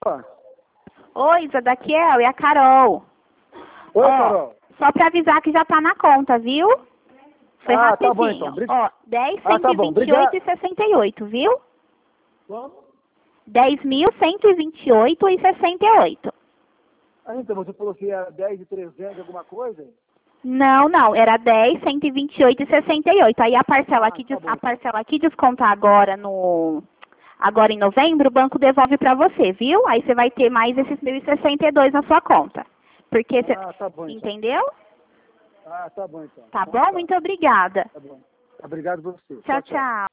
Oi, Isa, daqui é a Carol. Oi, Ó, Carol. só pra avisar que já tá na conta, viu? Foi rapidinho. Tá bom então. Ó, 10, Tá bom. 128 e 68, viu? Como? 10.128 e 68. Então, você falou que era 10 e 300 alguma coisa? Não, era 10, 128 e 68. Aí a parcela aqui, Tá bom, a parcela aqui descontar agora em novembro, o banco devolve pra você, viu? Aí você vai ter mais esses 1.062 na sua conta. Porque você, tá bom então. entendeu? Tá bom então. Tá bom? Muito obrigada. Tá bom. Obrigado a você. Tchau, tchau.